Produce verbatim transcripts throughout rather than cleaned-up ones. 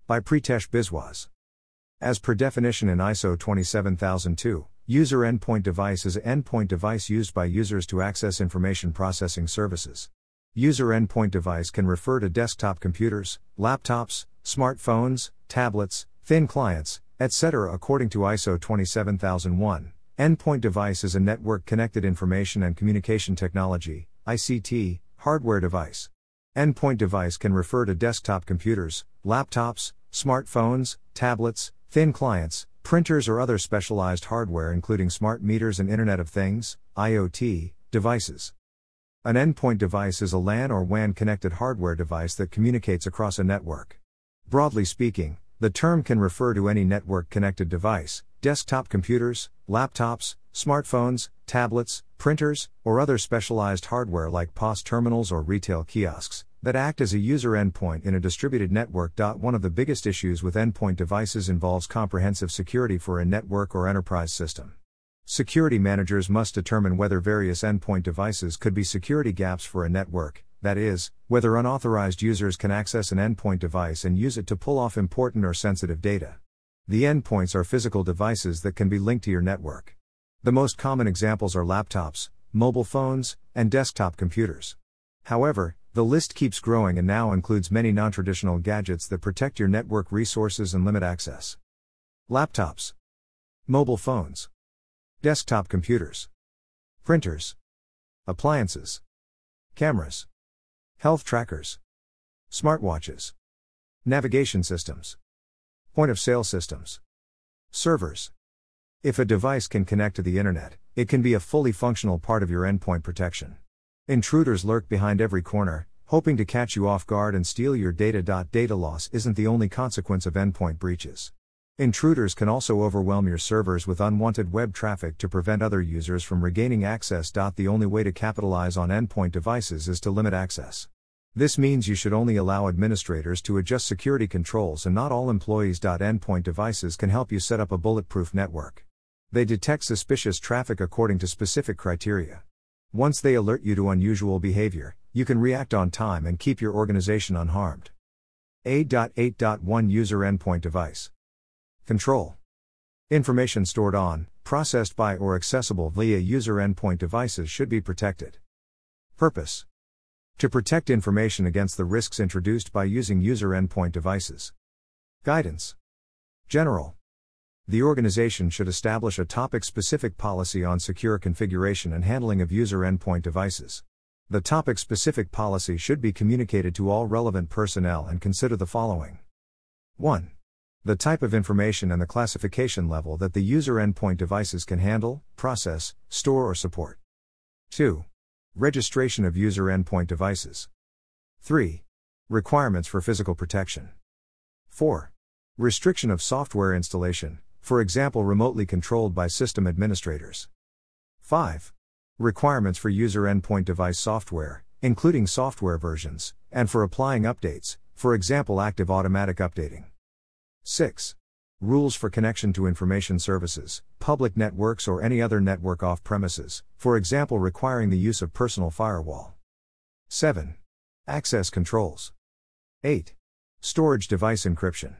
By Pritesh Biswas. As per definition in I S O twenty-seven thousand two, user endpoint device is an endpoint device used by users to access information processing services. User endpoint device can refer to desktop computers, laptops, smartphones, tablets, thin clients, et cetera. According to I S O twenty-seven thousand one, endpoint device is a network-connected information and communication technology, I C T, hardware device. Endpoint device can refer to desktop computers, laptops, smartphones, tablets, thin clients, printers or other specialized hardware including smart meters and Internet of Things, I O T, devices. An endpoint device is a LAN or W A N connected hardware device that communicates across a network. Broadly speaking, the term can refer to any network-connected device, desktop computers, laptops, smartphones, tablets, printers, or other specialized hardware like P O S terminals or retail kiosks, that act as a user endpoint in a distributed network. One of the biggest issues with endpoint devices involves comprehensive security for a network or enterprise system. Security managers must determine whether various endpoint devices could be security gaps for a network, that is, whether unauthorized users can access an endpoint device and use it to pull off important or sensitive data. The endpoints are physical devices that can be linked to your network. The most common examples are laptops, mobile phones, and desktop computers. However, the list keeps growing and now includes many non-traditional gadgets that protect your network resources and limit access. Laptops, mobile phones, desktop computers, printers, appliances, cameras, health trackers, smartwatches, navigation systems, point-of-sale systems, servers. If a device can connect to the internet, it can be a fully functional part of your endpoint protection. Intruders lurk behind every corner, hoping to catch you off guard and steal your data. Data loss isn't the only consequence of endpoint breaches. Intruders can also overwhelm your servers with unwanted web traffic to prevent other users from regaining access. The only way to capitalize on endpoint devices is to limit access. This means you should only allow administrators to adjust security controls and not all employees. Endpoint devices can help you set up a bulletproof network. They detect suspicious traffic according to specific criteria. Once they alert you to unusual behavior, you can react on time and keep your organization unharmed. eight point eight point one User Endpoint Device Control. Information stored on, processed by or accessible via user endpoint devices should be protected. Purpose: to protect information against the risks introduced by using user endpoint devices. Guidance. General. The organization should establish a topic-specific policy on secure configuration and handling of user endpoint devices. The topic-specific policy should be communicated to all relevant personnel and consider the following. one. The type of information and the classification level that the user endpoint devices can handle, process, store or support. two. Registration of user endpoint devices. three. Requirements for physical protection. four. Restriction of software installation, for example remotely controlled by system administrators. five. Requirements for user endpoint device software, including software versions, and for applying updates, for example active automatic updating. six. Rules for connection to information services, public networks or any other network off premises, for example requiring the use of personal firewall. seven. Access controls. eight. Storage device encryption.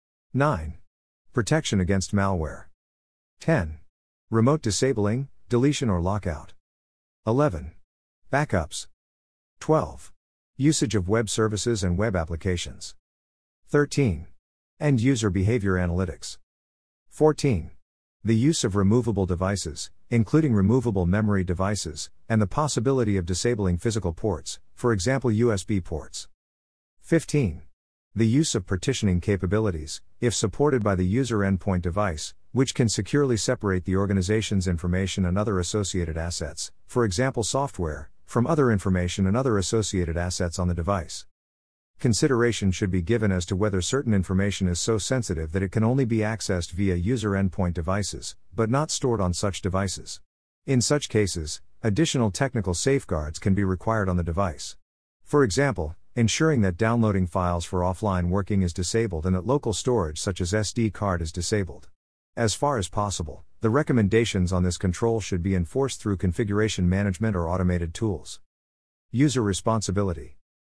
nine. Protection against malware. ten. Remote disabling, deletion or lockout. eleven. Backups. twelve. Usage of web services and web applications. thirteen. End user behavior analytics. fourteen. The use of removable devices, including removable memory devices, and the possibility of disabling physical ports, for example U S B ports. fifteen. The use of partitioning capabilities, if supported by the user endpoint device, which can securely separate the organization's information and other associated assets, for example software, from other information and other associated assets on the device. Consideration should be given as to whether certain information is so sensitive that it can only be accessed via user endpoint devices, but not stored on such devices. In such cases, additional technical safeguards can be required on the device. For example, ensuring that downloading files for offline working is disabled and that local storage such as S D card is disabled. As far as possible, the recommendations on this control should be enforced through configuration management or automated tools. User responsibility.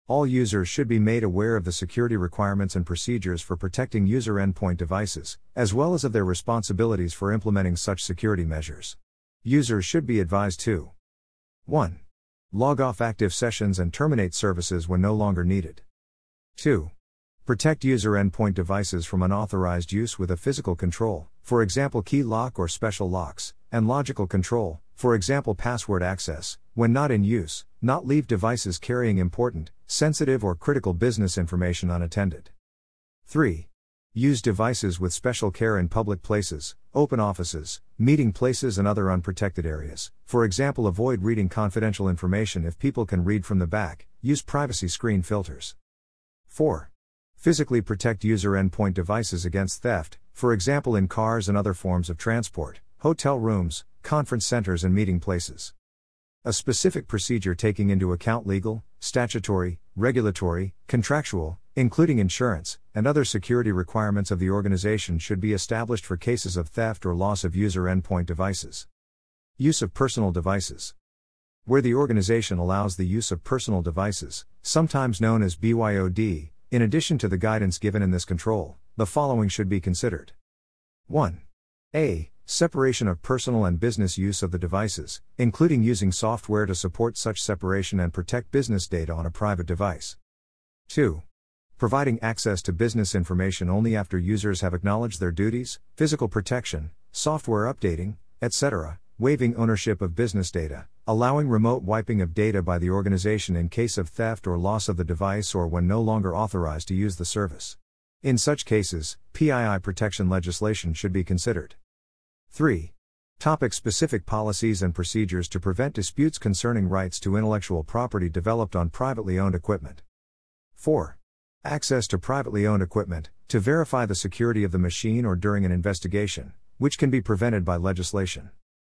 All users should be made aware of the security requirements and procedures for protecting user endpoint devices, as well as of their responsibilities for implementing such security measures. Users should be advised to one. Log off active sessions and terminate services when no longer needed. two. Protect user endpoint devices from unauthorized use with a physical control, for example key lock or special locks, and logical control, for example password access, when not in use. Not leave devices carrying important, sensitive or critical business information unattended. three. Use devices with special care in public places, open offices, meeting places and other unprotected areas. For example, avoid reading confidential information if people can read from the back. Use privacy screen filters. four. Physically protect user endpoint devices against theft, for example in cars and other forms of transport, hotel rooms, conference centers and meeting places. A specific procedure taking into account legal, statutory, regulatory, contractual, including insurance, and other security requirements of the organization should be established for cases of theft or loss of user endpoint devices. Use of personal devices. Where the organization allows the use of personal devices, sometimes known as B Y O D, in addition to the guidance given in this control, the following should be considered. one. A. Separation of personal and business use of the devices, including using software to support such separation and protect business data on a private device. two. Providing access to business information only after users have acknowledged their duties, physical protection, software updating, et cetera, waiving ownership of business data, allowing remote wiping of data by the organization in case of theft or loss of the device or when no longer authorized to use the service. In such cases, P I I protection legislation should be considered. three. Topic-specific policies and procedures to prevent disputes concerning rights to intellectual property developed on privately owned equipment. four. Access to privately owned equipment, to verify the security of the machine or during an investigation, which can be prevented by legislation.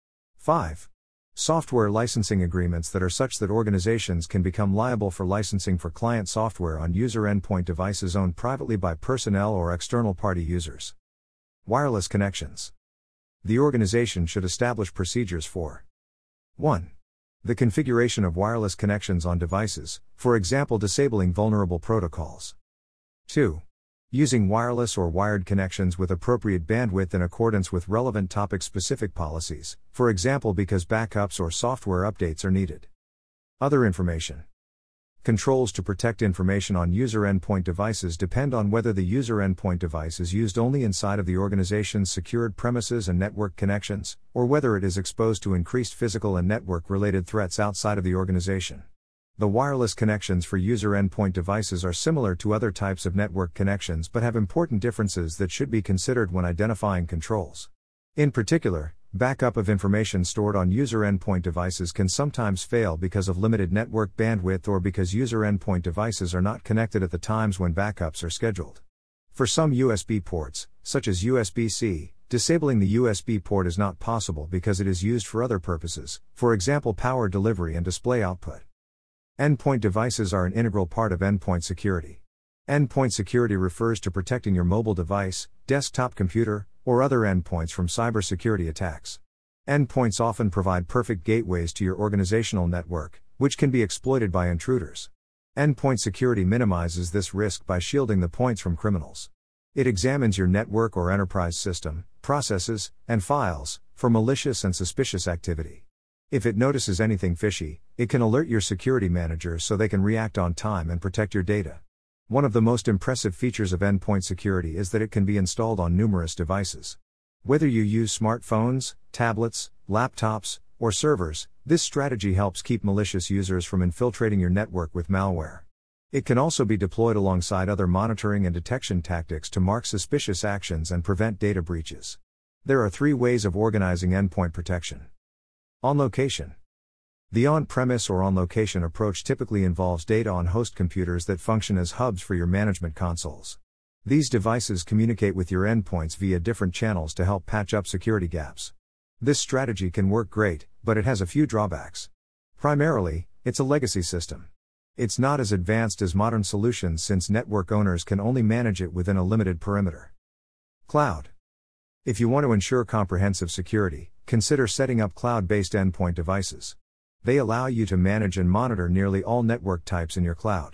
five. Software licensing agreements that are such that organizations can become liable for licensing for client software on user endpoint devices owned privately by personnel or external party users. Wireless connections. The organization should establish procedures for one. The configuration of wireless connections on devices, for example disabling vulnerable protocols. two. Using wireless or wired connections with appropriate bandwidth in accordance with relevant topic-specific policies, for example because backups or software updates are needed. Other information. Controls to protect information on user endpoint devices depend on whether the user endpoint device is used only inside of the organization's secured premises and network connections, or whether it is exposed to increased physical and network-related threats outside of the organization. The wireless connections for user endpoint devices are similar to other types of network connections but have important differences that should be considered when identifying controls. In particular, backup of information stored on user endpoint devices can sometimes fail because of limited network bandwidth or because user endpoint devices are not connected at the times when backups are scheduled. For some U S B ports, such as U S B C, disabling the U S B port is not possible because it is used for other purposes, for example power delivery and display output. Endpoint devices are an integral part of endpoint security. Endpoint security refers to protecting your mobile device, desktop computer, or other endpoints from cybersecurity attacks. Endpoints often provide perfect gateways to your organizational network, which can be exploited by intruders. Endpoint security minimizes this risk by shielding the points from criminals. It examines your network or enterprise system, processes, and files for malicious and suspicious activity. If it notices anything fishy, it can alert your security manager so they can react on time and protect your data. One of the most impressive features of endpoint security is that it can be installed on numerous devices. Whether you use smartphones, tablets, laptops, or servers, this strategy helps keep malicious users from infiltrating your network with malware. It can also be deployed alongside other monitoring and detection tactics to mark suspicious actions and prevent data breaches. There are three ways of organizing endpoint protection. On location. The on-premise or on-location approach typically involves data on host computers that function as hubs for your management consoles. These devices communicate with your endpoints via different channels to help patch up security gaps. This strategy can work great, but it has a few drawbacks. Primarily, it's a legacy system. It's not as advanced as modern solutions since network owners can only manage it within a limited perimeter. Cloud. If you want to ensure comprehensive security, consider setting up cloud-based endpoint devices. They allow you to manage and monitor nearly all network types in your cloud.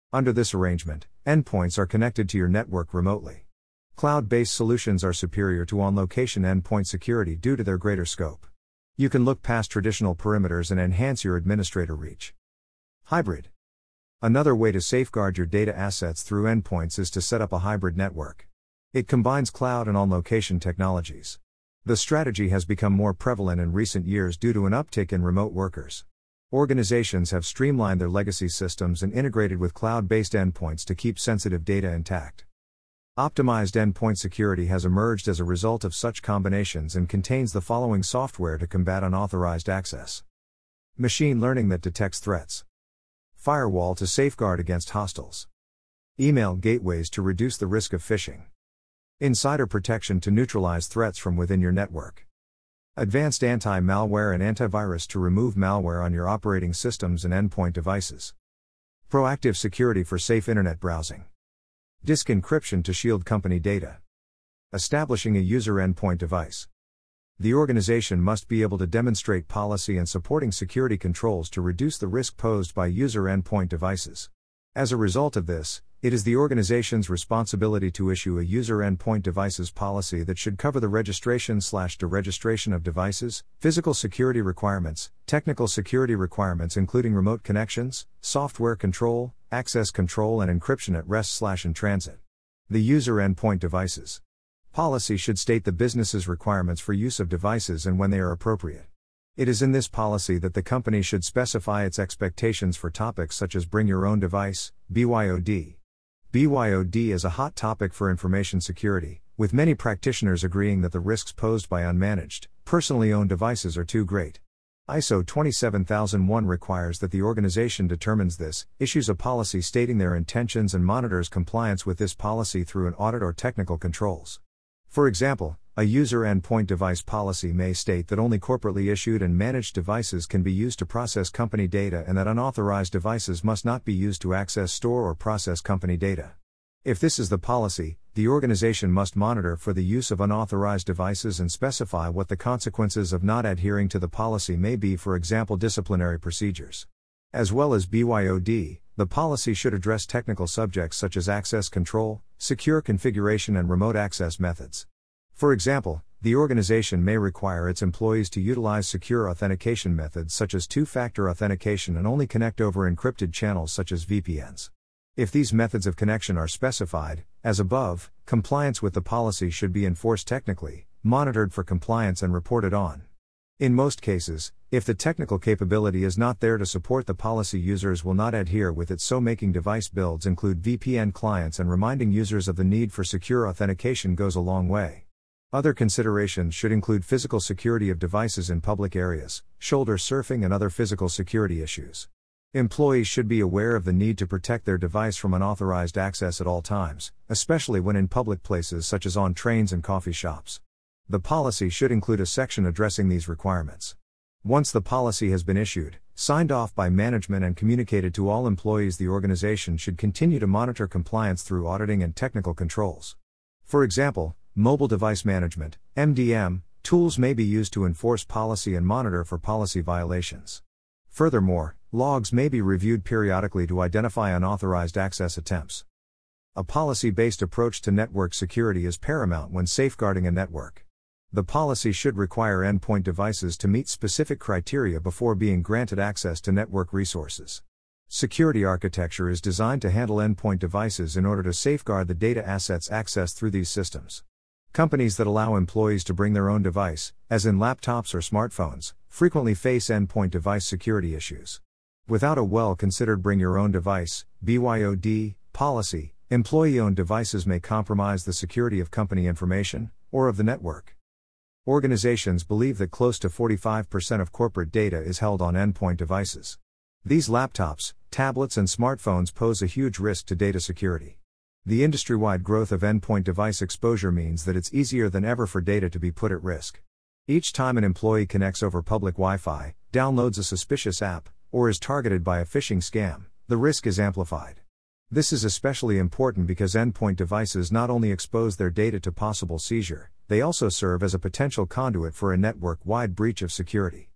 Under this arrangement, endpoints are connected to your network remotely. Cloud-based solutions are superior to on-location endpoint security due to their greater scope. You can look past traditional perimeters and enhance your administrator reach. Hybrid. Another way to safeguard your data assets through endpoints is to set up a hybrid network. It combines cloud and on-location technologies. The strategy has become more prevalent in recent years due to an uptick in remote workers. Organizations have streamlined their legacy systems and integrated with cloud-based endpoints to keep sensitive data intact. Optimized endpoint security has emerged as a result of such combinations and contains the following software to combat unauthorized access. Machine learning that detects threats. Firewall to safeguard against hostiles. Email gateways to reduce the risk of phishing. Insider protection to neutralize threats from within your network. Advanced anti-malware and antivirus to remove malware on your operating systems and endpoint devices. Proactive security for safe internet browsing. Disk encryption to shield company data. Establishing a user endpoint device. The organization must be able to demonstrate policy and supporting security controls to reduce the risk posed by user endpoint devices. As a result of this, it is the organization's responsibility to issue a user endpoint devices policy that should cover the registration slash deregistration of devices, physical security requirements, technical security requirements including remote connections, software control, access control and encryption at rest slash in transit. The user endpoint devices policy should state the business's requirements for use of devices and when they are appropriate. It is in this policy that the company should specify its expectations for topics such as bring your own device, B Y O D. B Y O D is a hot topic for information security, with many practitioners agreeing that the risks posed by unmanaged, personally owned devices are too great. I S O twenty-seven thousand one requires that the organization determines this, issues a policy stating their intentions and monitors compliance with this policy through an audit or technical controls. For example, a user endpoint device policy may state that only corporately issued and managed devices can be used to process company data and that unauthorized devices must not be used to access, store or process company data. If this is the policy, the organization must monitor for the use of unauthorized devices and specify what the consequences of not adhering to the policy may be, for example disciplinary procedures. As well as B Y O D, the policy should address technical subjects such as access control, secure configuration and remote access methods. For example, the organization may require its employees to utilize secure authentication methods such as two-factor authentication and only connect over encrypted channels such as V P Ns. If these methods of connection are specified, as above, compliance with the policy should be enforced technically, monitored for compliance and reported on. In most cases, if the technical capability is not there to support the policy, users will not adhere with it, so making device builds include V P N clients and reminding users of the need for secure authentication goes a long way. Other considerations should include physical security of devices in public areas, shoulder surfing and other physical security issues. Employees should be aware of the need to protect their device from unauthorized access at all times, especially when in public places such as on trains and coffee shops. The policy should include a section addressing these requirements. Once the policy has been issued, signed off by management and communicated to all employees, the organization should continue to monitor compliance through auditing and technical controls. For example, mobile device management, M D M, tools may be used to enforce policy and monitor for policy violations. Furthermore, logs may be reviewed periodically to identify unauthorized access attempts. A policy-based approach to network security is paramount when safeguarding a network. The policy should require endpoint devices to meet specific criteria before being granted access to network resources. Security architecture is designed to handle endpoint devices in order to safeguard the data assets accessed through these systems. Companies that allow employees to bring their own device, as in laptops or smartphones, frequently face endpoint device security issues. Without a well-considered bring your own device, B Y O D, policy, employee-owned devices may compromise the security of company information, or of the network. Organizations believe that close to forty-five percent of corporate data is held on endpoint devices. These laptops, tablets and smartphones pose a huge risk to data security. The industry-wide growth of endpoint device exposure means that it's easier than ever for data to be put at risk. Each time an employee connects over public Wi-Fi, downloads a suspicious app, or is targeted by a phishing scam, the risk is amplified. This is especially important because endpoint devices not only expose their data to possible seizure, they also serve as a potential conduit for a network-wide breach of security.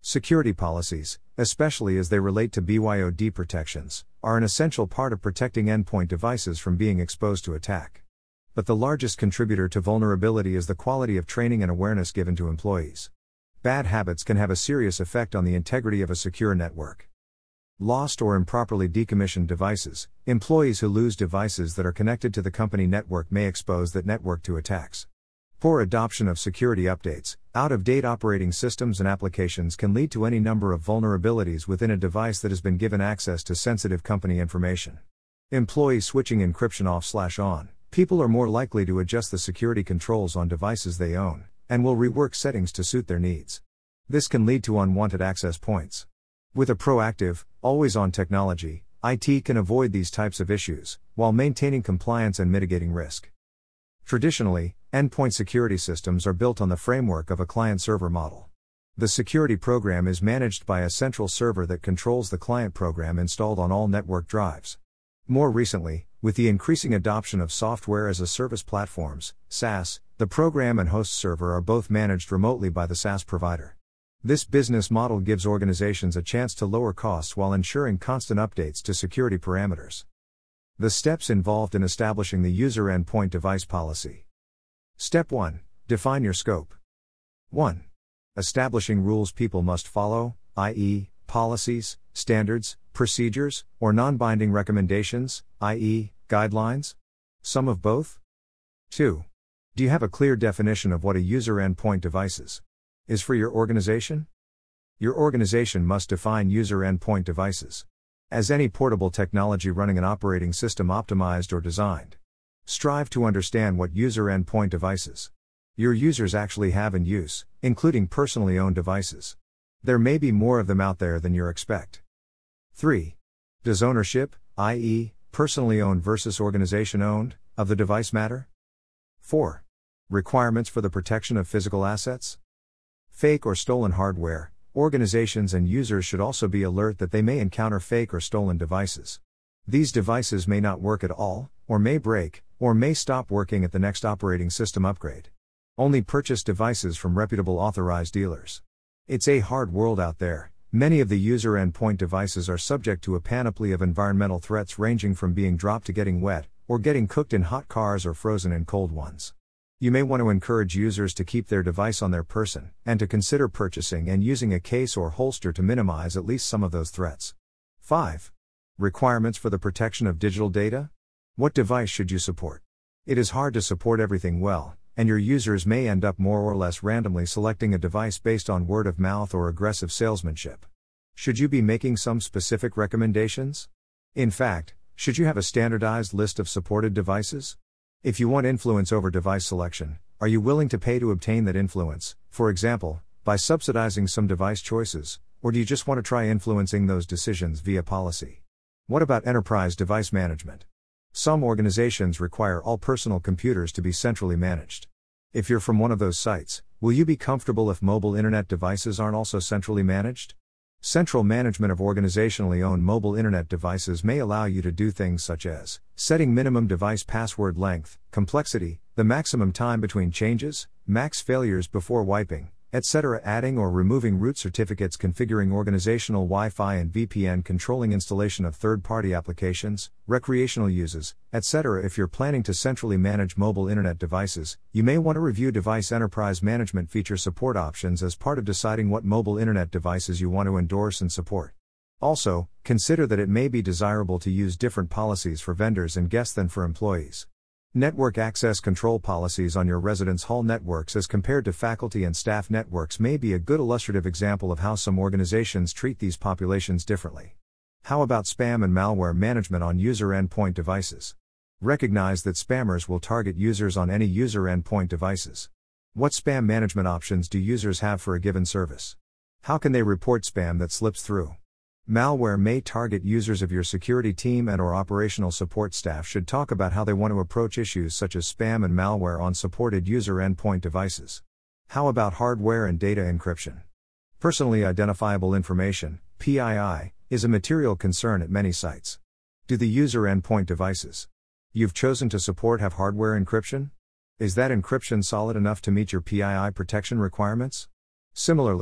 Security policies, especially as they relate to B Y O D protections, are an essential part of protecting endpoint devices from being exposed to attack. But the largest contributor to vulnerability is the quality of training and awareness given to employees. Bad habits can have a serious effect on the integrity of a secure network. Lost or improperly decommissioned devices. Employees who lose devices that are connected to the company network may expose that network to attacks. Poor adoption of security updates. Out-of-date operating systems and applications can lead to any number of vulnerabilities within a device that has been given access to sensitive company information. Employee switching encryption off/on. People are more likely to adjust the security controls on devices they own, and will rework settings to suit their needs. This can lead to unwanted access points. With a proactive, always-on technology, I T can avoid these types of issues, while maintaining compliance and mitigating risk. Traditionally, endpoint security systems are built on the framework of a client-server model. The security program is managed by a central server that controls the client program installed on all network drives. More recently, with the increasing adoption of software as a service platforms, SaaS, the program and host server are both managed remotely by the SaaS provider. This business model gives organizations a chance to lower costs while ensuring constant updates to security parameters. The steps involved in establishing the user endpoint device policy. Step one. Define your scope. one. Establishing rules people must follow, that is, policies, standards, procedures, or non-binding recommendations, that is, guidelines? Some of both? two. Do you have a clear definition of what a user endpoint device is? Is for your organization? Your organization must define user endpoint devices. As any portable technology running an operating system optimized or designed. Strive to understand what user endpoint devices your users actually have in use, including personally owned devices. There may be more of them out there than you expect. three. Does ownership, that is, personally owned versus organization owned, of the device matter? four. Requirements for the protection of physical assets. Fake or stolen hardware. Organizations and users should also be alert that they may encounter fake or stolen devices. These devices may not work at all, or may break, or may stop working at the next operating system upgrade. Only purchase devices from reputable authorized dealers. It's a hard world out there. Many of the user endpoint devices are subject to a panoply of environmental threats ranging from being dropped to getting wet, or getting cooked in hot cars or frozen in cold ones. You may want to encourage users to keep their device on their person, and to consider purchasing and using a case or holster to minimize at least some of those threats. five. Requirements for the protection of digital data? What device should you support? It is hard to support everything well, and your users may end up more or less randomly selecting a device based on word of mouth or aggressive salesmanship. Should you be making some specific recommendations? In fact, should you have a standardized list of supported devices? If you want influence over device selection, are you willing to pay to obtain that influence, for example, by subsidizing some device choices, or do you just want to try influencing those decisions via policy? What about enterprise device management? Some organizations require all personal computers to be centrally managed. If you're from one of those sites, will you be comfortable if mobile internet devices aren't also centrally managed? Central management of organizationally owned mobile internet devices may allow you to do things such as setting minimum device password length, complexity, the maximum time between changes, max failures before wiping, et cetera, adding or removing root certificates, configuring organizational Wi-Fi and V P N, controlling installation of third-party applications, recreational uses, et cetera. If you're planning to centrally manage mobile internet devices, you may want to review device enterprise management feature support options as part of deciding what mobile internet devices you want to endorse and support. Also, consider that it may be desirable to use different policies for vendors and guests than for employees. Network access control policies on your residence hall networks as compared to faculty and staff networks may be a good illustrative example of how some organizations treat these populations differently. How about spam and malware management on user endpoint devices? Recognize that spammers will target users on any user endpoint devices. What spam management options do users have for a given service? How can they report spam that slips through? Malware may target users. Of your security team and or operational support staff should talk about how they want to approach issues such as spam and malware on supported user endpoint devices. How about hardware and data encryption? Personally identifiable information, P I I, is a material concern at many sites. Do the user endpoint devices you've chosen to support have hardware encryption? Is that encryption solid enough to meet your P I I protection requirements? Similarly,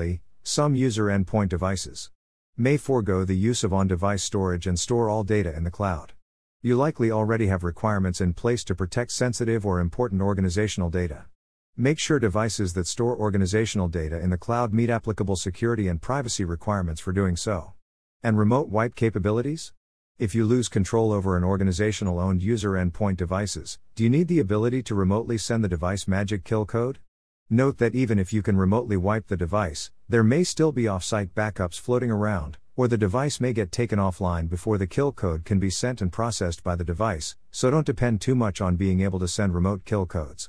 some user endpoint devices may forego the use of on-device storage and store all data in the cloud. You likely already have requirements in place to protect sensitive or important organizational data. Make sure devices that store organizational data in the cloud meet applicable security and privacy requirements for doing so. And remote wipe capabilities? If you lose control over an organizational-owned user endpoint devices, do you need the ability to remotely send the device magic kill code? Note that even if you can remotely wipe the device, there may still be off-site backups floating around, or the device may get taken offline before the kill code can be sent and processed by the device, so don't depend too much on being able to send remote kill codes.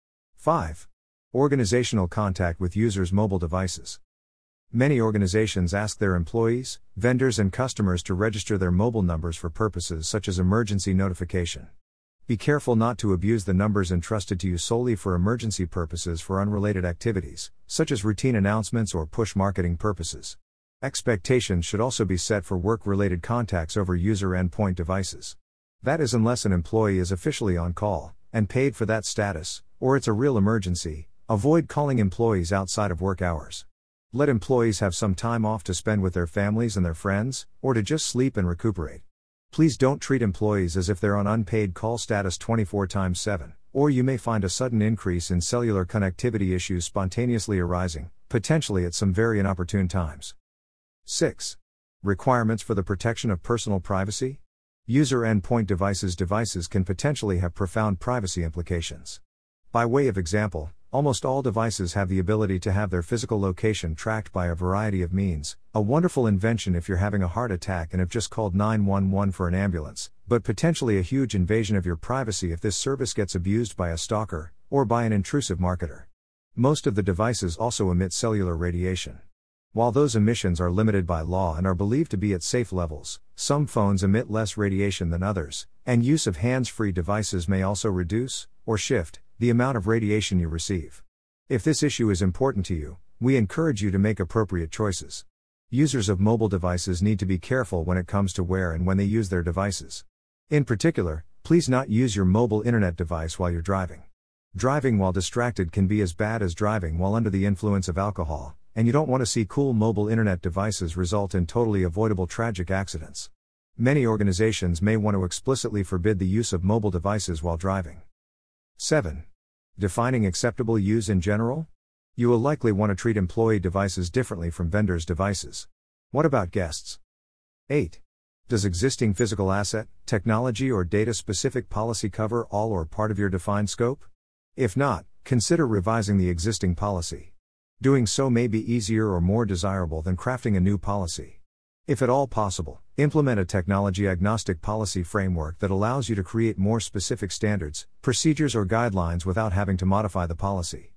five. Organizational contact with users' mobile devices. Many organizations ask their employees, vendors, and customers to register their mobile numbers for purposes such as emergency notification. Be careful not to abuse the numbers entrusted to you solely for emergency purposes for unrelated activities, such as routine announcements or push marketing purposes. Expectations should also be set for work-related contacts over user endpoint devices. That is, unless an employee is officially on call, and paid for that status, or it's a real emergency, avoid calling employees outside of work hours. Let employees have some time off to spend with their families and their friends, or to just sleep and recuperate. Please don't treat employees as if they're on unpaid call status twenty-four by seven, or you may find a sudden increase in cellular connectivity issues spontaneously arising, potentially at some very inopportune times. six. Requirements for the protection of personal privacy? User endpoint devices devices can potentially have profound privacy implications. By way of example, almost all devices have the ability to have their physical location tracked by a variety of means, a wonderful invention if you're having a heart attack and have just called nine one one for an ambulance, but potentially a huge invasion of your privacy if this service gets abused by a stalker, or by an intrusive marketer. Most of the devices also emit cellular radiation. While those emissions are limited by law and are believed to be at safe levels, some phones emit less radiation than others, and use of hands-free devices may also reduce, or shift, the amount of radiation you receive. If this issue is important to you, we encourage you to make appropriate choices. Users of mobile devices need to be careful when it comes to where and when they use their devices. In particular, please not use your mobile internet device while you're driving. Driving while distracted can be as bad as driving while under the influence of alcohol, and you don't want to see cool mobile internet devices result in totally avoidable tragic accidents. Many organizations may want to explicitly forbid the use of mobile devices while driving. seven. Defining acceptable use in general? You will likely want to treat employee devices differently from vendors' devices. What about guests? eight. Does existing physical asset, technology, or data-specific policy cover all or part of your defined scope? If not, consider revising the existing policy. Doing so may be easier or more desirable than crafting a new policy. If at all possible, implement a technology-agnostic policy framework that allows you to create more specific standards, procedures, or guidelines without having to modify the policy.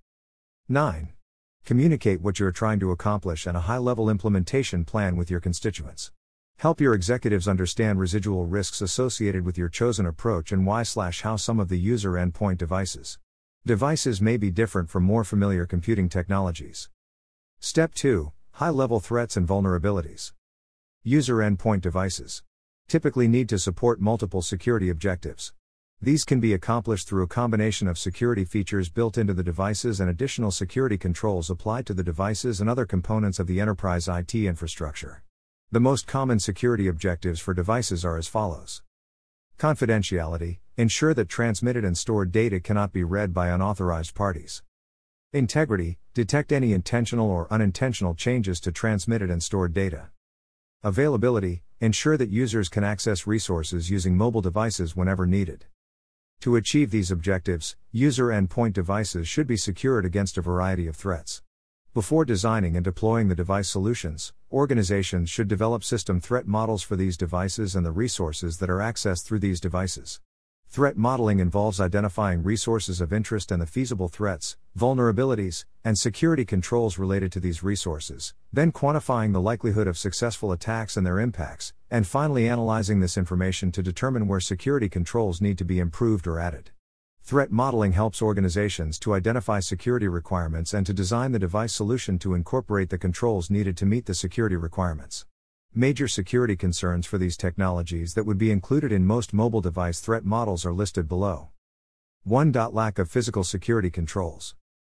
nine. Communicate what you are trying to accomplish and a high-level implementation plan with your constituents. Help your executives understand residual risks associated with your chosen approach and why/how some of the user endpoint devices. Devices may be different from more familiar computing technologies. Step two. High-level threats and vulnerabilities. User endpoint devices typically need to support multiple security objectives. These can be accomplished through a combination of security features built into the devices and additional security controls applied to the devices and other components of the enterprise I T infrastructure. The most common security objectives for devices are as follows. Confidentiality, ensure that transmitted and stored data cannot be read by unauthorized parties. Integrity, detect any intentional or unintentional changes to transmitted and stored data. Availability, ensure that users can access resources using mobile devices whenever needed. To achieve these objectives, user endpoint devices should be secured against a variety of threats. Before designing and deploying the device solutions, organizations should develop system threat models for these devices and the resources that are accessed through these devices. Threat modeling involves identifying resources of interest and the feasible threats, vulnerabilities, and security controls related to these resources, then quantifying the likelihood of successful attacks and their impacts, and finally analyzing this information to determine where security controls need to be improved or added. Threat modeling helps organizations to identify security requirements and to design the device solution to incorporate the controls needed to meet the security requirements. Major security concerns for these technologies that would be included in most mobile device threat models are listed below. one. Lack of physical security controls.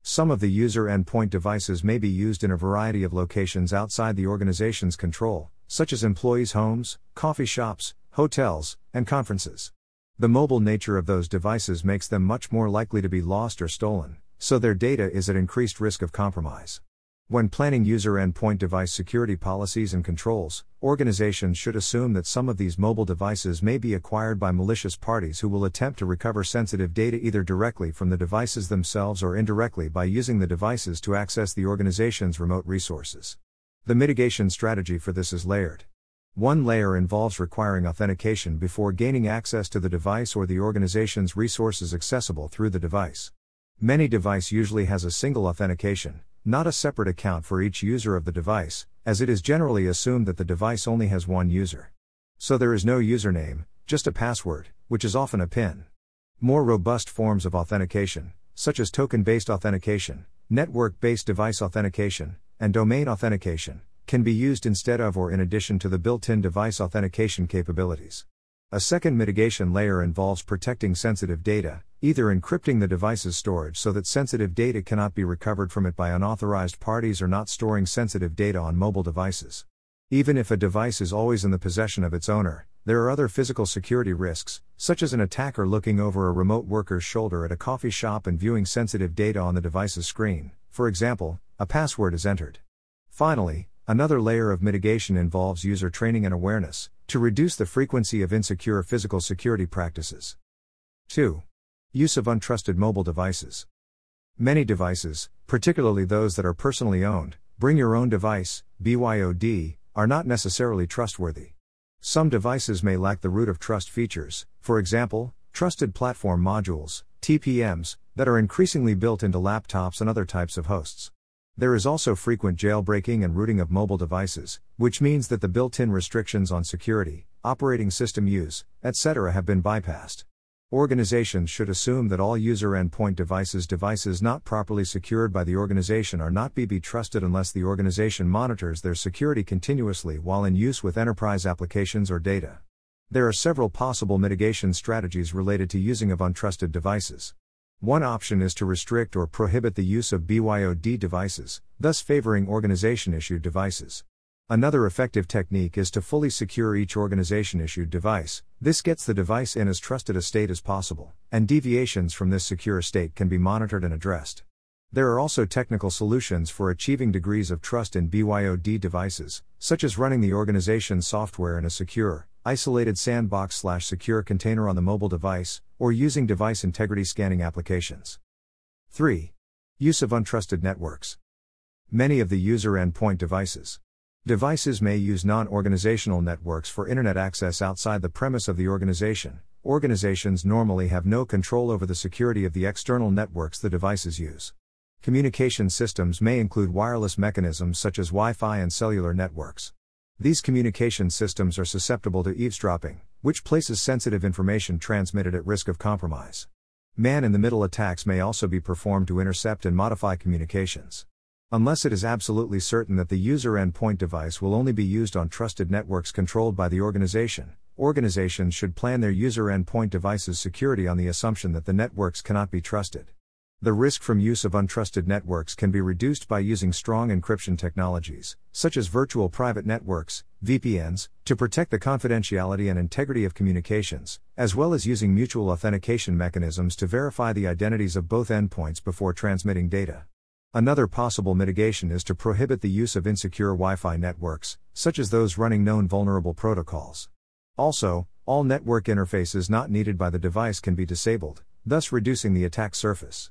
Some of the user endpoint devices may be used in a variety of locations outside the organization's control, such as employees' homes, coffee shops, hotels, and conferences. The mobile nature of those devices makes them much more likely to be lost or stolen, so their data is at increased risk of compromise. When planning user endpoint device security policies and controls, organizations should assume that some of these mobile devices may be acquired by malicious parties who will attempt to recover sensitive data either directly from the devices themselves or indirectly by using the devices to access the organization's remote resources. The mitigation strategy for this is layered. One layer involves requiring authentication before gaining access to the device or the organization's resources accessible through the device. Many device usually has a single authentication, not a separate account for each user of the device, as it is generally assumed that the device only has one user. So there is no username, just a password, which is often a PIN. More robust forms of authentication, such as token-based authentication, network-based device authentication, and domain authentication, can be used instead of or in addition to the built-in device authentication capabilities. A second mitigation layer involves protecting sensitive data, either encrypting the device's storage so that sensitive data cannot be recovered from it by unauthorized parties or not storing sensitive data on mobile devices. Even if a device is always in the possession of its owner, there are other physical security risks, such as an attacker looking over a remote worker's shoulder at a coffee shop and viewing sensitive data on the device's screen. For example, a password is entered. Finally, another layer of mitigation involves user training and awareness, to reduce the frequency of insecure physical security practices. two. Use of untrusted mobile devices. Many devices, particularly those that are personally owned, bring your own device, B Y O D, are not necessarily trustworthy. Some devices may lack the root of trust features, for example, trusted platform modules, T P Ms, that are increasingly built into laptops and other types of hosts. There is also frequent jailbreaking and rooting of mobile devices, which means that the built-in restrictions on security, operating system use, et cetera have been bypassed. Organizations should assume that all user endpoint devices devices not properly secured by the organization are not be trusted unless the organization monitors their security continuously while in use with enterprise applications or data. There are several possible mitigation strategies related to using of untrusted devices. One option is to restrict or prohibit the use of B Y O D devices, thus favoring organization-issued devices. Another effective technique is to fully secure each organization-issued device. This gets the device in as trusted a state as possible, and deviations from this secure state can be monitored and addressed. There are also technical solutions for achieving degrees of trust in B Y O D devices, such as running the organization's software in a secure, isolated sandbox/secure container on the mobile device, or using device integrity scanning applications. three. Use of untrusted networks. Many of the user endpoint devices. Devices may use non-organizational networks for internet access outside the premise of the organization. Organizations normally have no control over the security of the external networks the devices use. Communication systems may include wireless mechanisms such as Wi-Fi and cellular networks. These communication systems are susceptible to eavesdropping, which places sensitive information transmitted at risk of compromise. Man-in-the-middle attacks may also be performed to intercept and modify communications. Unless it is absolutely certain that the user endpoint device will only be used on trusted networks controlled by the organization, organizations should plan their user endpoint devices' security on the assumption that the networks cannot be trusted. The risk from use of untrusted networks can be reduced by using strong encryption technologies, such as virtual private networks, V P Ns, to protect the confidentiality and integrity of communications, as well as using mutual authentication mechanisms to verify the identities of both endpoints before transmitting data. Another possible mitigation is to prohibit the use of insecure Wi-Fi networks, such as those running known vulnerable protocols. Also, all network interfaces not needed by the device can be disabled, thus reducing the attack surface.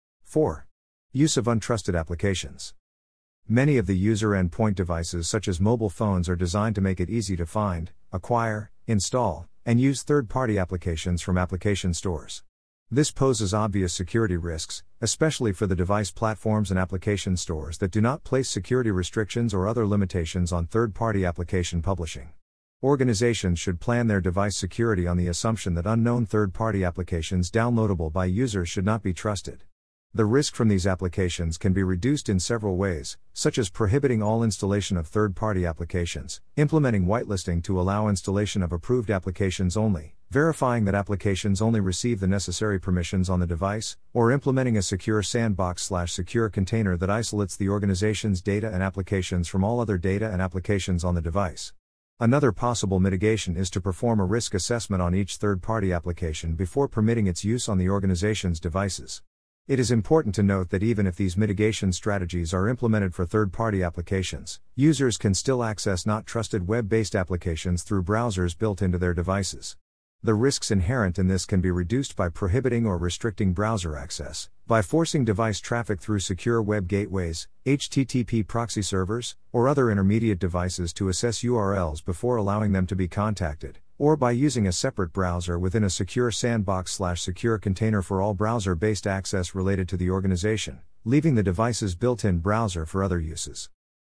four. Use of untrusted applications. Many of the user endpoint devices such as mobile phones are designed to make it easy to find, acquire, install, and use third-party applications from application stores. This poses obvious security risks, especially for the device platforms and application stores that do not place security restrictions or other limitations on third-party application publishing. Organizations should plan their device security on the assumption that unknown third-party applications downloadable by users should not be trusted. The risk from these applications can be reduced in several ways, such as prohibiting all installation of third-party applications, implementing whitelisting to allow installation of approved applications only, verifying that applications only receive the necessary permissions on the device, or implementing a secure sandbox/secure container that isolates the organization's data and applications from all other data and applications on the device. Another possible mitigation is to perform a risk assessment on each third-party application before permitting its use on the organization's devices. It is important to note that even if these mitigation strategies are implemented for third-party applications, users can still access not trusted web-based applications through browsers built into their devices. The risks inherent in this can be reduced by prohibiting or restricting browser access, by forcing device traffic through secure web gateways, H T T P proxy servers, or other intermediate devices to assess U R Ls before allowing them to be contacted, or by using a separate browser within a secure sandbox/secure container for all browser-based access related to the organization, leaving the device's built-in browser for other uses.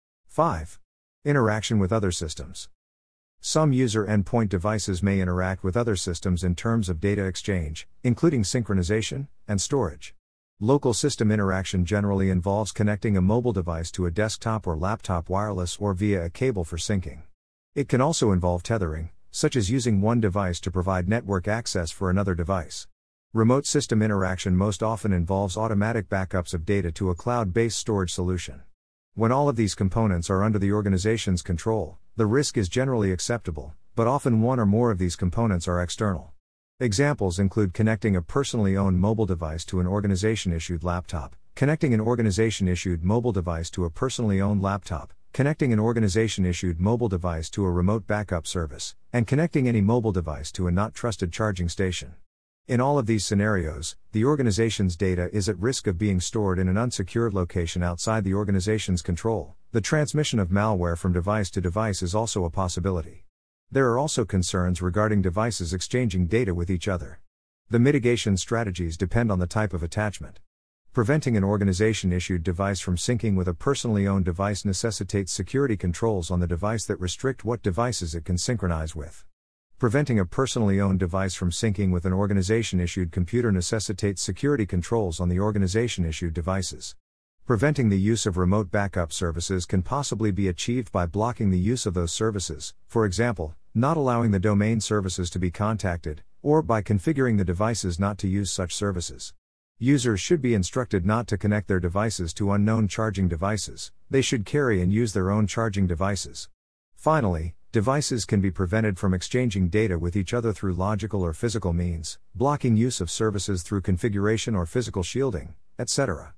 five. Interaction with other systems. Some user endpoint devices may interact with other systems in terms of data exchange, including synchronization and storage. Local system interaction generally involves connecting a mobile device to a desktop or laptop wireless or via a cable for syncing. It can also involve tethering, such as using one device to provide network access for another device. Remote system interaction most often involves automatic backups of data to a cloud-based storage solution. When all of these components are under the organization's control, the risk is generally acceptable, but often one or more of these components are external. Examples include connecting a personally owned mobile device to an organization-issued laptop, connecting an organization-issued mobile device to a personally owned laptop, connecting an organization-issued mobile device to a remote backup service, and connecting any mobile device to a not trusted charging station. In all of these scenarios, the organization's data is at risk of being stored in an unsecured location outside the organization's control. The transmission of malware from device to device is also a possibility. There are also concerns regarding devices exchanging data with each other. The mitigation strategies depend on the type of attachment. Preventing an organization-issued device from syncing with a personally owned device necessitates security controls on the device that restrict what devices it can synchronize with. Preventing a personally owned device from syncing with an organization-issued computer necessitates security controls on the organization-issued devices. Preventing the use of remote backup services can possibly be achieved by blocking the use of those services, for example, not allowing the domain services to be contacted, or by configuring the devices not to use such services. Users should be instructed not to connect their devices to unknown charging devices. They should carry and use their own charging devices. Finally, devices can be prevented from exchanging data with each other through logical or physical means, blocking use of services through configuration or physical shielding, et cetera.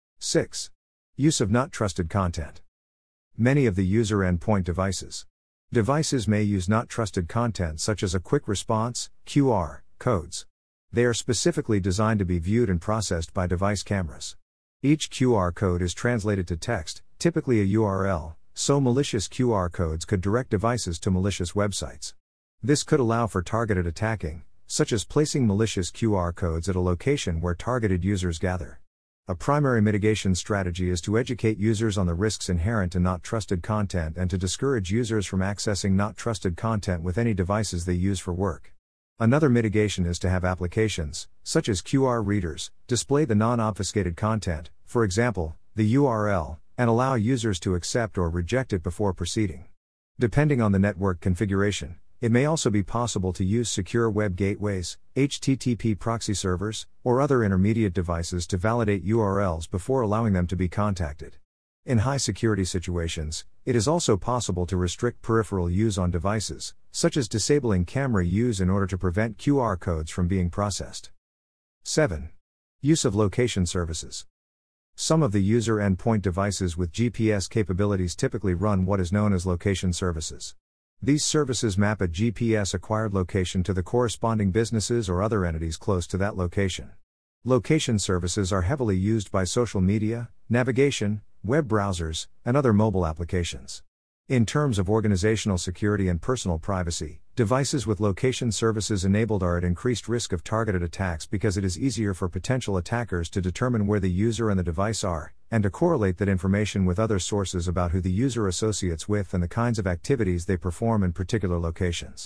six. Use of not trusted content. Many of the user endpoint devices. Devices may use not trusted content such as a quick response, Q R, codes. They are specifically designed to be viewed and processed by device cameras. Each Q R code is translated to text, typically a U R L, so malicious Q R codes could direct devices to malicious websites. This could allow for targeted attacking, such as placing malicious Q R codes at a location where targeted users gather. A primary mitigation strategy is to educate users on the risks inherent in not trusted content and to discourage users from accessing not trusted content with any devices they use for work. Another mitigation is to have applications, such as Q R readers, display the non-obfuscated content, for example, the U R L, and allow users to accept or reject it before proceeding. Depending on the network configuration, it may also be possible to use secure web gateways, H T T P proxy servers, or other intermediate devices to validate U R Ls before allowing them to be contacted. In high security situations, it is also possible to restrict peripheral use on devices, such as disabling camera use in order to prevent Q R codes from being processed. seven. Use of location services. Some of the user endpoint devices with G P S capabilities typically run what is known as location services. These services map a G P S-acquired location to the corresponding businesses or other entities close to that location. Location services are heavily used by social media, navigation, web browsers, and other mobile applications. In terms of organizational security and personal privacy, devices with location services enabled are at increased risk of targeted attacks because it is easier for potential attackers to determine where the user and the device are, and to correlate that information with other sources about who the user associates with and the kinds of activities they perform in particular locations.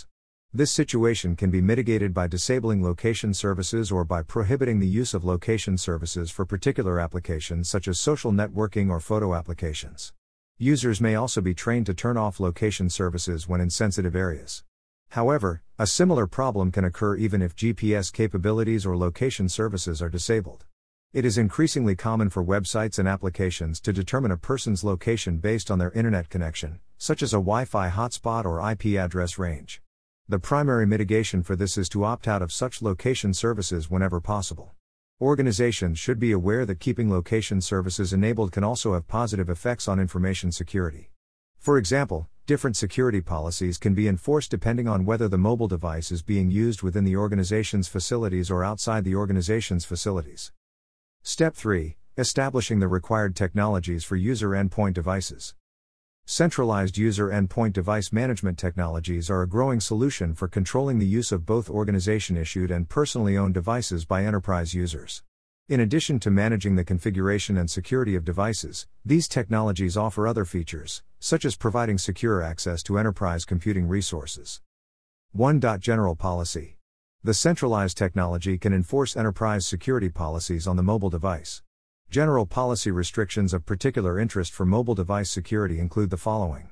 This situation can be mitigated by disabling location services or by prohibiting the use of location services for particular applications such as social networking or photo applications. Users may also be trained to turn off location services when in sensitive areas. However, a similar problem can occur even if G P S capabilities or location services are disabled. It is increasingly common for websites and applications to determine a person's location based on their internet connection, such as a Wi-Fi hotspot or I P address range. The primary mitigation for this is to opt out of such location services whenever possible. Organizations should be aware that keeping location services enabled can also have positive effects on information security. For example, different security policies can be enforced depending on whether the mobile device is being used within the organization's facilities or outside the organization's facilities. Step three. Establishing the required technologies for user endpoint devices. Centralized user endpoint device management technologies are a growing solution for controlling the use of both organization-issued and personally owned devices by enterprise users. In addition to managing the configuration and security of devices, these technologies offer other features, such as providing secure access to enterprise computing resources. one. General policy. The centralized technology can enforce enterprise security policies on the mobile device. General policy restrictions of particular interest for mobile device security include the following.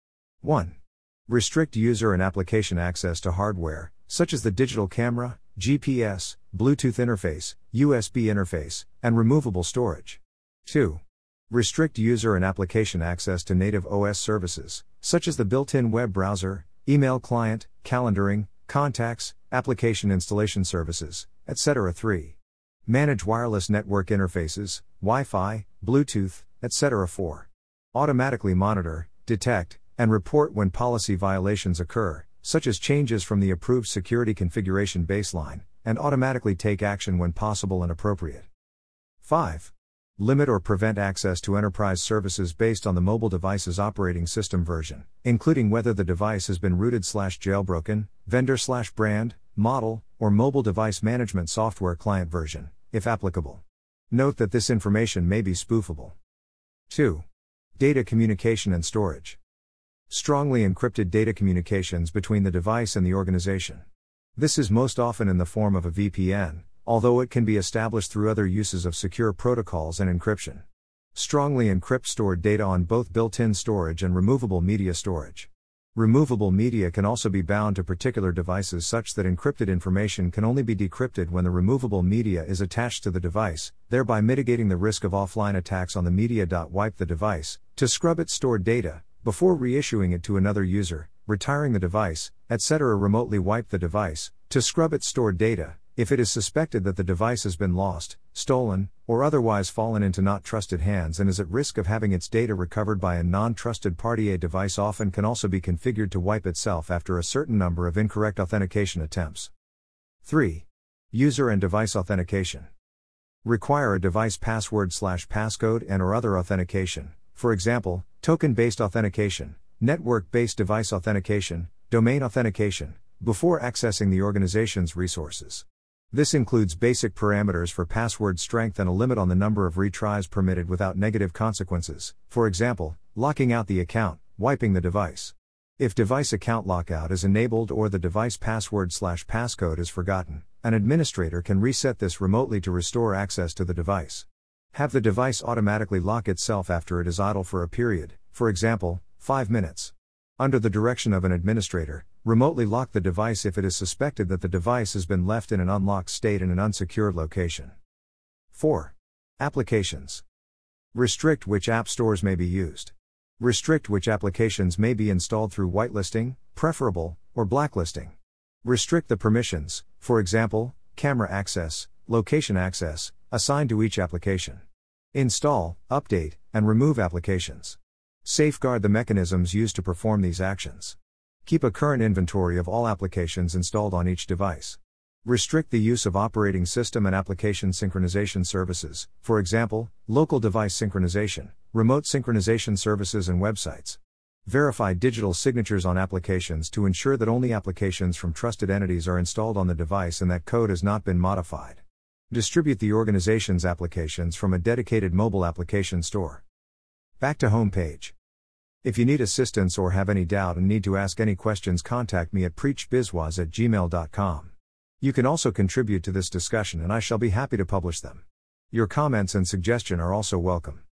one. Restrict user and application access to hardware, such as the digital camera, G P S, Bluetooth interface, U S B interface, and removable storage. two. Restrict user and application access to native O S services, such as the built-in web browser, email client, calendaring, contacts, application installation services, et cetera. three. Manage wireless network interfaces, Wi-Fi, Bluetooth, et cetera. four. Automatically monitor, detect, and report when policy violations occur, such as changes from the approved security configuration baseline, and automatically take action when possible and appropriate. five. Limit or prevent access to enterprise services based on the mobile device's operating system version, including whether the device has been rooted slash jailbroken, vendor slash brand, model, or mobile device management software client version, if applicable. Note that this information may be spoofable. two. Data communication and storage. Strongly encrypted data communications between the device and the organization. This is most often in the form of a V P N, although it can be established through other uses of secure protocols and encryption. Strongly encrypt stored data on both built-in storage and removable media storage. Removable media can also be bound to particular devices such that encrypted information can only be decrypted when the removable media is attached to the device, thereby mitigating the risk of offline attacks on the media. Wipe the device, to scrub its stored data, before reissuing it to another user, retiring the device, et cetera. Remotely wipe the device, to scrub its stored data, if it is suspected that the device has been lost, stolen, or otherwise fallen into not trusted hands and is at risk of having its data recovered by a non-trusted party. A device often can also be configured to wipe itself after a certain number of incorrect authentication attempts. three. User and device authentication. Require a device password slash passcode and or other authentication, for example, token-based authentication, network-based device authentication, domain authentication, before accessing the organization's resources. This includes basic parameters for password strength and a limit on the number of retries permitted without negative consequences, for example, locking out the account, wiping the device. If device account lockout is enabled or the device password slash passcode is forgotten, an administrator can reset this remotely to restore access to the device. Have the device automatically lock itself after it is idle for a period, for example, five minutes. Under the direction of an administrator, remotely lock the device if it is suspected that the device has been left in an unlocked state in an unsecured location. four. Applications. Restrict which app stores may be used. Restrict which applications may be installed through whitelisting, preferable, or blacklisting. Restrict the permissions, for example, camera access, location access, assigned to each application. Install, update, and remove applications. Safeguard the mechanisms used to perform these actions. Keep a current inventory of all applications installed on each device. Restrict the use of operating system and application synchronization services, for example, local device synchronization, remote synchronization services and websites. Verify digital signatures on applications to ensure that only applications from trusted entities are installed on the device and that code has not been modified. Distribute the organization's applications from a dedicated mobile application store. Back to home page. If you need assistance or have any doubt and need to ask any questions, contact me at preachbizwaz at gmail dot com. You can also contribute to this discussion and I shall be happy to publish them. Your comments and suggestion are also welcome.